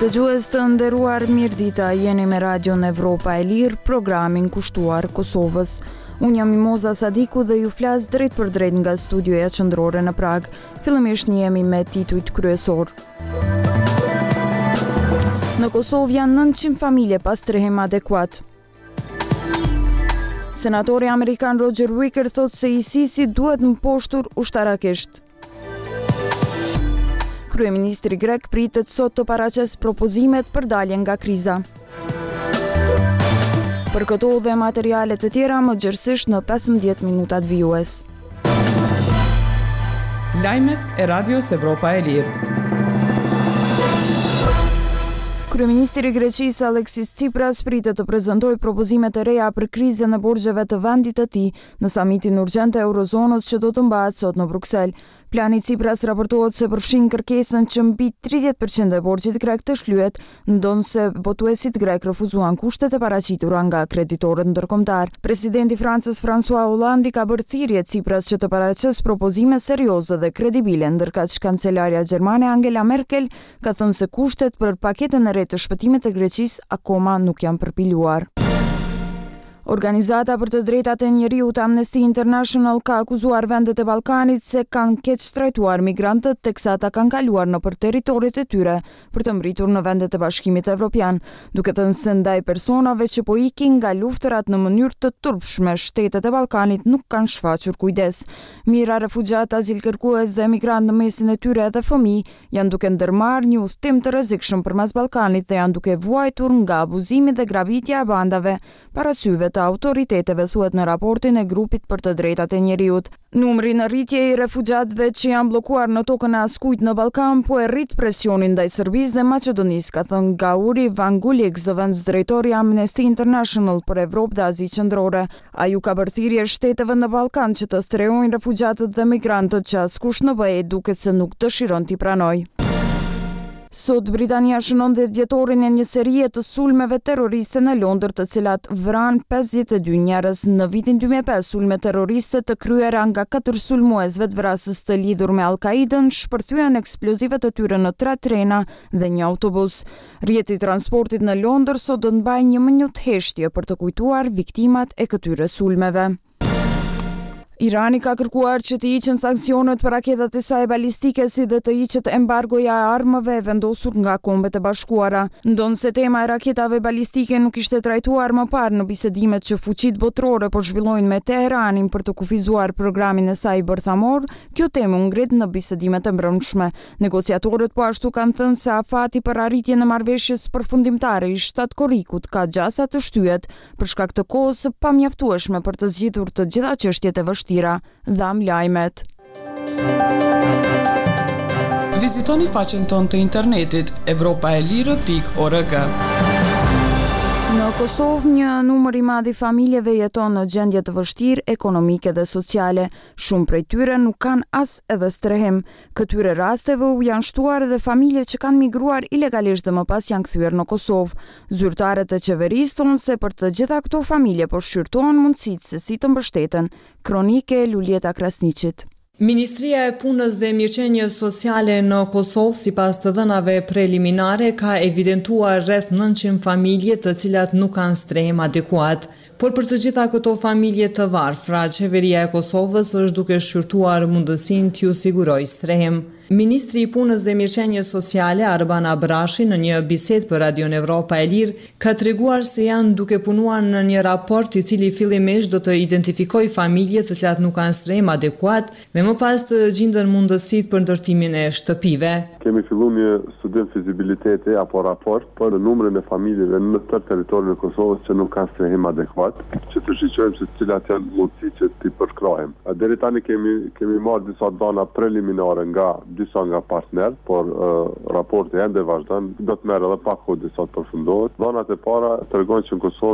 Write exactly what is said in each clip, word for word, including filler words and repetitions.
Dëgjues të nderuar, mirëdita, jeni me Radion Evropa e Lirë, programin kushtuar Kosovës. Unë jam Mimoza Sadiku dhe ju flas drejt për drejt nga studioja qendrore në Prag. Fillimisht njihemi me titujt kryesor. Në Kosovë janë nëntëqind familje pa strehim adekuat. Senatori amerikan Roger Wicker thotë se ISIS-i duhet mposhtur ushtarakisht. Kryeministri grek pritet sot të paraqes propozimet për daljen nga kriza. Për këto dhe materialet të tjera më gjërësisht në pesëmbëdhjetë minutat vijues. Lajmet e Radios Evropa e Lirë. Kryeministri i Greqisë Aleksis Tsipras pritet të prezantojë propozime të reja për krizën e borxheve të vendit të tij në samitin urgjent të Eurozonës që do të mbahet sot në Bruksel. Plani i Tsipras raportohet se përfshin kërkesën që mbi tridhjetë përqind e borxhit grek të shlyhet, ndonse votuesit grek refuzuan kushtet e paraqitura nga kreditorët ndërkombëtar. Presidenti i Francës François Hollande ka bërë thirrje Tsipras që të paraqesë propozime serioze dhe kredibile, ndërkaq kancelarja gjermane Angela Merkel ka thënë se kushtet për paketën e re të shpëtimit të Greqisë akoma nuk janë përpiluar. Organizata për të drejtat e njeriut Amnesty International ka akuzuar vendet e Ballkanit se kanë keq trajtuar migrantët teksa ata kanë kaluar nëpër territorit e tyre për të mbritur në vendet e Bashkimit Evropian, duke thënë se ndaj personave që po ikin nga luftërat në mënyrë të turpshme, shtetet e Ballkanit nuk kanë shfaqur kujdes. Mijëra refugjat, azilkërkues dhe emigrant në mesin e tyre edhe fëmijë janë duke ndërmarrë një udhtim të rrezikshëm përmes Ballkanit dhe janë duke vuajtur nga abuzimi dhe grabitja e bandave para syve të autoriteteve, thuhet në raportin e grupit për të drejtat e njeriut. Numri në rritje i refugjatëve që janë bllokuar në tokën e askujt në Ballkan po e rrit presionin ndaj Serbisë dhe Maqedonisë, ka thënë Gauri Vangulik, zëvendësdrejtori i Amnesty International për Evropë dhe Azi Qendrore. Ai u ka bërë thirrje shteteve në Ballkan që të strehojnë refugjatët dhe migrantët që askush në B E duket se nuk dëshiron t'i pranojë. Sot Britania shënon dhjetë vjetorin e një serie të sulmeve terroriste në Londër, të cilat vranë pesëdhjetë e dy njerëz. Në vitin dy mijë e pesë, sulme terroriste të kryera nga katër sulmuesve të vrasës të lidhur me Al-Qaidën shpërthyen eksplozivet të tyre në tre trena dhe një autobus. Rrjeti i transportit në Londër sot do të mbajë një minutë heshtje për të kujtuar viktimat e këtyre sulmeve. Irani ka kërkuar që të hiqen sanksionet për raketat e saj balistike si dhe të hiqet embargoja e armëve e vendosur nga Kombet e Bashkuara. Ndonse tema e raketave balistike nuk ishte trajtuar më parë në bisedimet që fuqitë botërore po zhvillojnë me Teheranin për të kufizuar programin e saj bërthamor, kjo temë u ngrit në bisedimet e mbrëmshme. Negociatorët po ashtu kanë thënë se afati për arritjen e marrëveshjes përfundimtare i shtat korrikut ka gjasa të shtyhet për shkak të kohës së pamjaftueshme për të zgjidhur të gjitha çështjet e vështira. Dham lajmet. Vizitoni faqen tonë të internetit evropaelire pikë org. Në Kosovë, një numër i madh i familjeve jeton në gjendje të vështirë ekonomike dhe sociale. Shumë prej tyre nuk kanë as edhe strehim. Këtyre rasteve u janë shtuar edhe familje që kanë migruar ilegalisht dhe më pas janë kthyer në Kosovë. Zyrtarët e qeverisë thonë se për të gjitha këto familje po shqyrtohen mundësitë se si të mbështeten. Kronike Lulieta Krasniqit. Ministria e Punës dhe Mirëqenies Sociale në Kosovë, sipas të dhënave preliminare, ka evidentuar rreth nëntëqind familje të cilat nuk kanë strehim adekuat. Por për të gjitha këto familje të varfra, qeveria e Kosovës është duke shqyrtuar mundësinë t'ju sigurojë strehim. Ministri i Punës dhe Mirëqenies Sociale Arban Abrashi në një bisedë për Radion Evropa e Lirë ka treguar se janë duke punuar në një raport i cili fillimisht do të identifikojë familjet të cilat nuk kanë strehim adekuat dhe më pas të gjindën mundësitë për ndërtimin e shtëpive. Kemi filluar një studim fizibiliteti apo raport për numrin e familjeve në tërë territorin e Kosovës që nuk kanë strehim adekuat, që të shqyrtojmë se cilat janë mundësi që t'i përkrahim. Deri tani kemi kemi marrë disa dana preliminare nga disa nga partner, por uh, raporti ende vazhdon, do të merr edhe pak kohë disa të përfundohet. Dhanat e para tregojnë që në Kosovë janë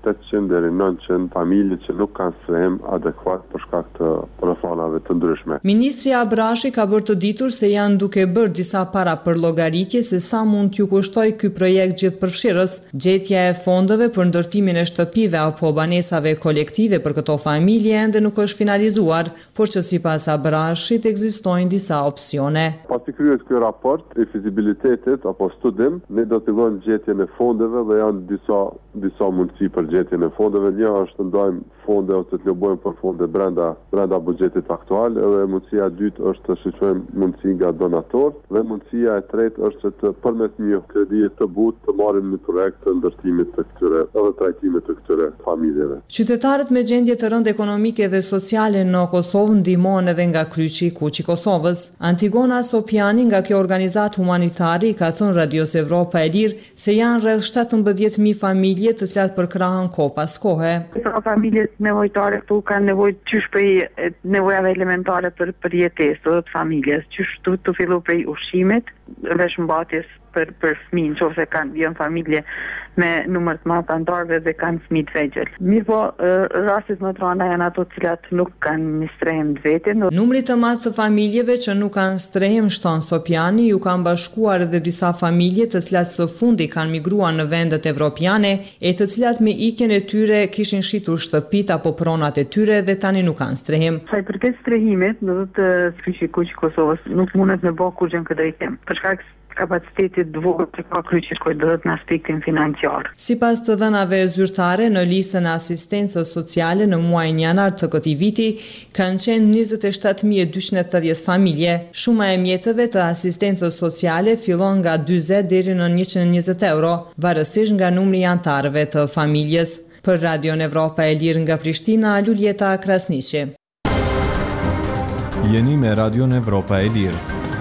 tetëqind deri në nëntëqind familje që nuk kanë strehim adekuat për shkak të rrethonave të ndryshme. Ministri Abrashi ka bërë të ditur se janë duke bërë disa para për llogaritje se sa mund t'ju kushtoj ky projekt gjithëpërfshirës. Gjetja e fondeve për ndërtimin e shtëpive apo banesave kolektive për këto familje ende nuk është finalizuar, por që sipas Abrashit ekzistojnë disa opsione. Pasi kryhet ky raport i fizibilitetit apo studim, ne do të fillojmë gjetjen e fondeve dhe janë disa disa mundësi për gjetjen e fondeve. Një është të ndajmë fonde ose të lëbojmë për fonde brenda brenda buxhetit aktual, edhe mundësia e dytë është të shqyrtojmë mundësi nga donator dhe mundësia e tretë është të përmes një kredie të butë të marrim një projekt të ndërtimit të këtyre edhe trajtimit të këtyre familjeve. Qytetarët me gjendje të rëndë ekonomike dhe sociale në Kosovë ndihmohen edhe nga Kryqi i Kuq i Kosovës. Antigona Sopiani nga kjo organizatë humanitare i ka thënë Radios Evropa e Lirë se janë rreth shtatëmbëdhjetë mijë familje të cilat përkrahen kohë pas kohe. Familjet nevojtare këtu kanë nevojë qysh për nevojave elementare për për jetesë të familjes, qysh të, të fillu prej ushqimit, veshmbatjes për për fëmijë, nëse kanë janë familje me numër të madh anëtarëve dhe kanë fëmijë të vegjël. Mirë po, rastet më të rënda janë ato të cilat nuk kanë një strehim të vetin. Numri të madh të familjeve që nuk kanë strehim, shton Sopiani, ju kanë bashkuar edhe disa familje të cilat së fundi kanë migruar në vendet evropiane e të cilat me ikjen e tyre kishin shitur shtëpit apo pronat e tyre dhe tani nuk kanë strehim. Sa i përket strehimit, do të Kryqi i Kuq i Kosovës nuk mundet me bë kurrë në këtë drejtim. Për shkak kapacitetit të vogël që ka Kryqi i Kuqit në aspektin financiar. Sipas të dhënave zyrtare, në listën e asistencës sociale në muajin janar të këtij viti kanë qenë njëzet e shtatë mijë e dyqind e tridhjetë familje. Shuma e mjeteve të asistencës sociale fillon nga dyzet deri në njëqind e njëzet euro, varësisht nga numri i anëtarëve të familjes. Për Radion Evropa e Lirë nga Prishtina, Luljeta Krasniqi. Jeni me Radion Evropa e Lirë.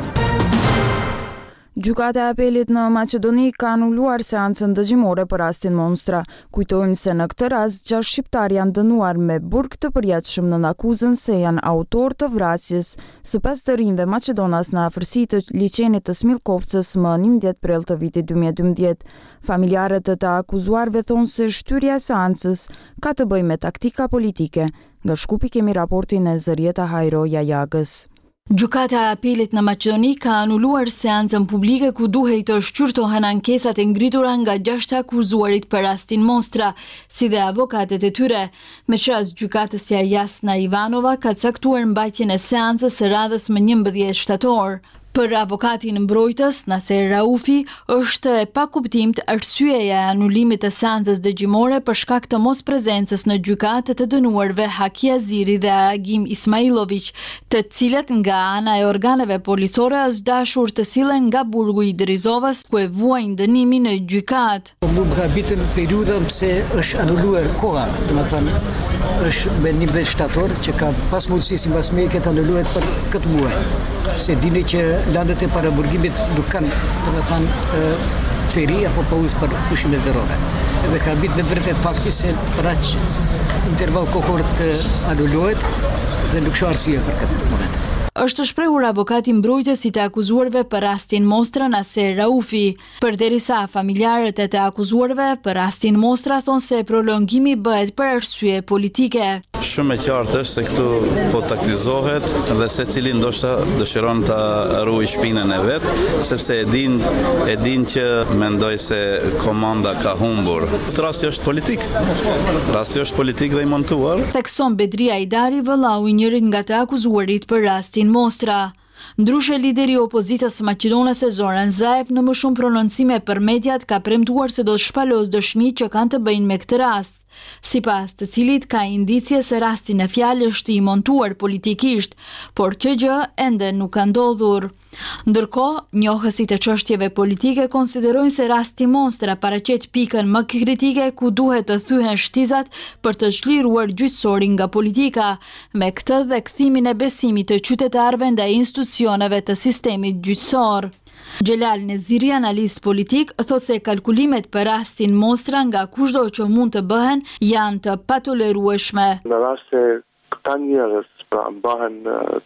Gjykata e apelit në Maqedoni ka anuluar seancën dëgjimore për rastin Monstra. Kujtojmë se në këtë rast gjashtë shqiptar janë dënuar me burg të përjetshëm në akuzën se janë autor të vrasjes së pesë të rinjve maqedonas në afërsi të liçenit të Smilkovcës më njëmbëdhjetë prill të vitit dy mijë e dymbëdhjetë. Familjarët e të akuzuarve thonë se shtyrja e seancës ka të bëjë me taktika politike. Nga Shkupi kemi raportin e Zërieta Hajro Jajagës. Gjykata e apelit në Maqedoni ka anuluar seancën publike ku duhej të shqyrtohen ankesat e ngritura nga gjashtë akuzuarit për rastin Monstra, si dhe avokatet e tyre. Me qas gjykatës ja Jasna Ivanova ka caktuar mbajtjen e seancës së radhës më njëmbëdhjetë shtator. Për avokatin mbrojtës, Naser Raufi, është e pakuptimt arsyeja e anulimit të seancës dëgjimore për shkak të mos prezencës në gjykatë të dënuarve Haki Aziri dhe Agim Ismailović, të cilët nga ana e organeve policore është dashur të sillen nga burgu i Derizovës, ku e vuajnë dënimin në gjykatë. Më habitën periudhën pse është anuluar koha, domethënë është me njëmbëdhjetë shtator që ka pas mundësi sipas me këtë anuluar për këtë muaj. Se dini që landet e paraburgimit nuk kanë, domethënë, feri apo pauzë për pushimet verore. Edhe ka habit në vërtet fakti se për aq interval kohor të anulohet dhe nuk ka arsye për këtë moment. Është shprehur avokati mbrojtës i të akuzuarve për rastin Monstra Naser Raufi. Përderisa familjarët e të akuzuarve për rastin Monstra thonë se prolongimi bëhet për arsye politike. Shumë e qartë është se këtu po taktizohet dhe secili ndoshta dëshiron ta ruajë shpinën e vet, sepse e din e din që mendoj se komanda ka humbur. Këtë rasti është politik. Rasti është politik dhe i montuar. Thekson Bedria Aidari, vëllau i njërit nga të akuzuarit për rastin Monstra. Ndryshe lideri i opozitës maqedonase Zoran Zaev në më shumë prononcime për mediat ka premtuar se do të shpalos dëshmi që kanë të bëjnë me këtë rast, sipas të cilit ka indicie se rasti në fjalë është i montuar politikisht, por kjo gjë ende nuk ka ndodhur. Ndërkohë, njohësit e çështjeve politike konsiderojnë se rasti Monstra paraqet pikën më kritike ku duhet të thyhen shtizat për të zhliruar gjyqësorin nga politika, me këtë dhe kthimin e besimit të qytetarëve ndaj institucioneve të sistemit gjyqësor. Xhelal Neziri, analist politik, thotë se kalkulimet për rastin Monstra nga kushdo që mund të bëhen janë të patolerueshme. Në rast se këta njerëz pra mbahen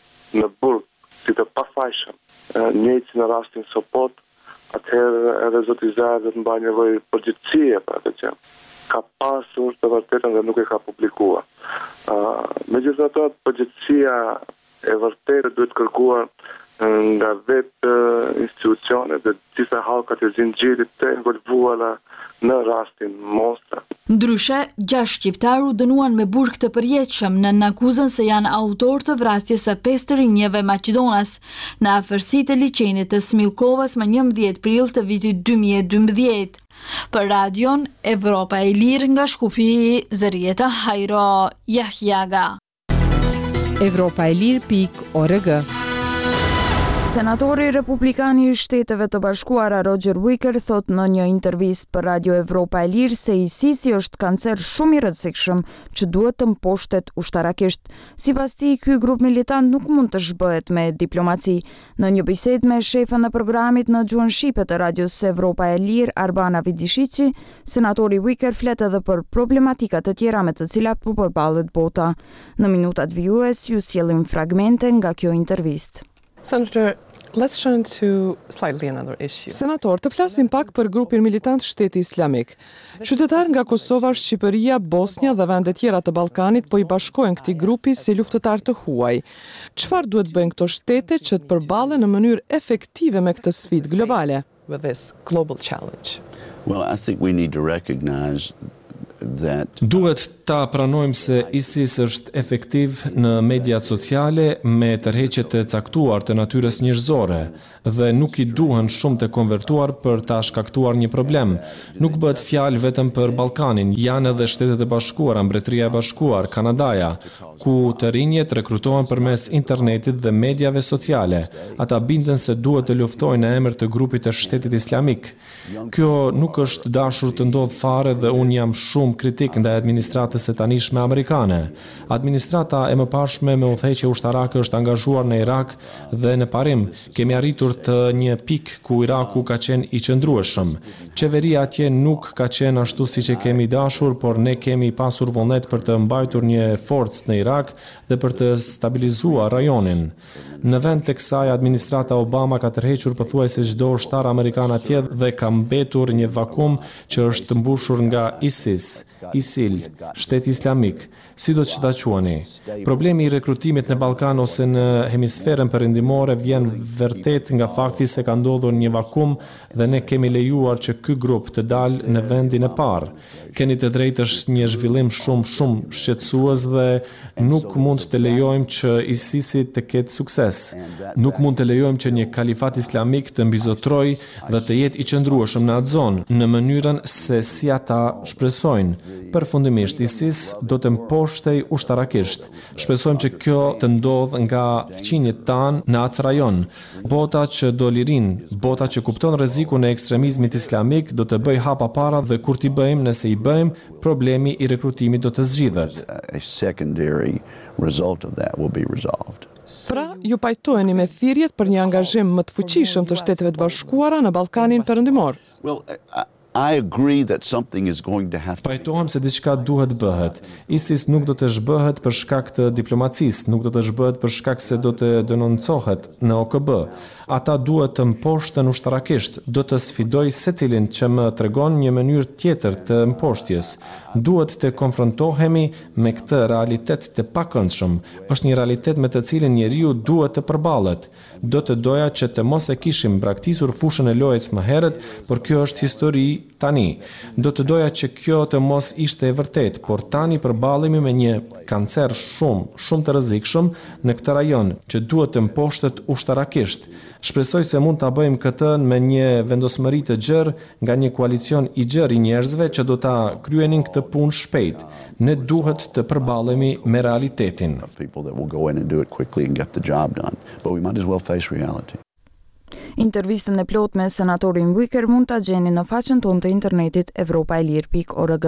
në burg si të pafajshëm, njëjtë si në rastin Sopot, atëherë edhe Zoti Zaev do të mbajë nevojë përgjegjësie për atë gjë. ka pasur të vërtetën dhe nuk e ka publikuar. Uh, Megjithatë, përgjegjësia e vërtetë duhet kërkuar nga vetë institucionet dhe disa halkat e zinxhirit të involvuara në rastin Mostra. Ndryshe, gjashtë shqiptar u dënuan me burg të përjetshëm në akuzën se janë autor të vrasjes së pesë të rinjeve maqedonas në afërsitë e liçenit të Smilkovës më njëmbëdhjetë prill të vitit dy mijë e dymbëdhjetë. Për radion Evropa e Lirë nga Shkupi, Zërieta Hajro, Jahjaga. Evropa e Lirë pikë org. Senatori Republikani i Shteteve të Bashkuara Roger Wicker thot në një intervistë për Radio Evropa e Lirë se ISIS-i është kancer shumë i rrezikshëm që duhet të mposhtet ushtarakisht. Sipas tij, ky grup militant nuk mund të zhbëhet me diplomaci. Në një bisedë me shefën e programit në gjuhën shqipe të Radios Evropa e Lirë, Arbana Vidishiqi, senatori Wicker flet edhe për problematika të tjera me të cilat po përballet bota. Në minutat vijues ju sjellim fragmente nga kjo intervistë. Senator, let's turn to slightly another issue. Senator, të flasim pak për grupin militant Shteti Islamik. Qytetar nga Kosova, Shqipëria, Bosnia dhe vende tjera të Ballkanit po i bashkojnë këtij grupi si luftëtar të huaj. Çfarë duhet bëjnë këto shtete që të përballen në mënyrë efektive me këtë sfidë globale? With this global challenge. Well, I think we need to recognize that duhet ta pranojmë se ISIS është efektiv në mediat sociale me tërheqjet e caktuar të natyrës njerëzore dhe nuk i duhen shumë të konvertuar për ta shkaktuar një problem. Nuk bëhet fjalë vetëm për Ballkanin, janë edhe Shtetet e Bashkuara, Mbretëria e Bashkuar, Kanadaja, ku të rinjet rekrutohen përmes internetit dhe mediave sociale. Ata bindën se duhet të luftojnë në emër të grupit të Shtetit Islamik. Kjo nuk është dashur të ndodh fare dhe unë jam shumë kritik ndaj administratës së tanishme amerikane. Administrata e mëparshme me udhëheqje ushtarake është angazhuar në Irak dhe në parim kemi arritur të një pikë ku Iraku ka qenë i qëndrueshëm. Qeveria atje nuk ka qenë ashtu siç e kemi dashur, por ne kemi pasur vullnet për të mbajtur një forcë në Irak dhe për të stabilizuar rajonin. Në vend të kësaj, administrata Obama ka tërhequr pothuajse çdo ushtar amerikan atje dhe ka mbetur një vakum që është mbushur nga ISIS, ISIL, Shteti Islamik, si do që ta quani. Problemi i rekrutimit në Ballkan ose në hemisferën perëndimore vjen vërtet nga fakti se ka ndodhur një vakum dhe ne kemi lejuar që ky grup të dalë në vendin e parë. Keni të drejtë, është një zhvillim shumë shumë shqetësues dhe nuk mund të lejojmë që ISIS-i të ketë sukses. Nuk mund të lejojmë që një kalifat islamik të mbizotrojë dhe të jetë i qëndrueshëm në atë zonë në mënyrën se si ata shpresojnë. Përfundimisht, ISIS do të mposhtej ushtarakisht. Shpresojmë që kjo të ndodh nga fqinjet tanë në atë rajon. Bota që do lirin, bota që kupton rrezikun e ekstremizmit islamik do të bëj hapa para dhe kur t'i bëjmë, nëse i bëjmë, problemi i rekrutimit do të zgjidhet. A secondary result of that will be resolved. Pra, ju pajtoheni me thirrjet për një angazhim më të fuqishëm të Shteteve të Bashkuara në Ballkanin Perëndimor. Well, I... I agree that something is going to have to... Pajtohem se diçka duhet bëhet. ISIS nuk do të zhbëhet për shkak të diplomacisë, nuk do të zhbëhet për shkak se do të denoncohet në O K B. Ata duhet të mposhten ushtarakisht, do të sfidoj secilin që më tregon një mënyrë tjetër të mposhtjes. Duhet të konfrontohemi me këtë realitet të pakëndshëm. Është një realitet me të cilin njeriu duhet të përballet. Do të doja që të mos e kishim braktisur fushën e lojës më herët, por kjo është histori tani. Do të doja që kjo të mos ishte e vërtet, por tani përballemi me një kancer shumë, shumë të rrezikshëm në këtë rajon që duhet të mposhtet ushtarakisht. Shpresoj se mund ta bëjmë këtë me një vendosmëri të gjerë nga një koalicion i gjerë i njerëzve që do ta kryenin këtë punë shpejt. Ne duhet të përballemi me realitetin. Intervistën e plot me senatorin Wicker mund ta gjeni në faqen tonë të internetit evropa e lirë pikë org.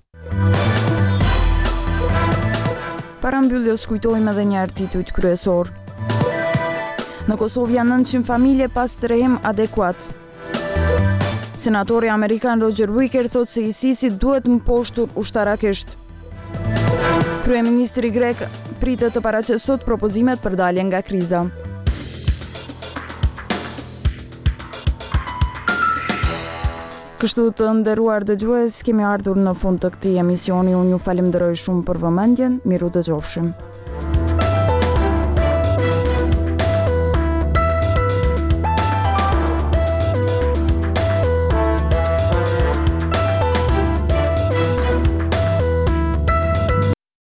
Para mbylljes kujtojmë edhe një herë titujt kryesor. Në Kosovë janë nëntëqind familje pas trehim adekuat. Senatori amerikan Roger Wicker thotë se ISIS-i duhet mposhtur ushtarakisht. Kryeministri grek pritet të paraqesë sot propozimet për dalje nga kriza. Kështu të nderuar dëgjues, kemi ardhur në fund të këtij emisioni. Unë ju falenderoj shumë për vëmendjen. Miru dëgjofshim.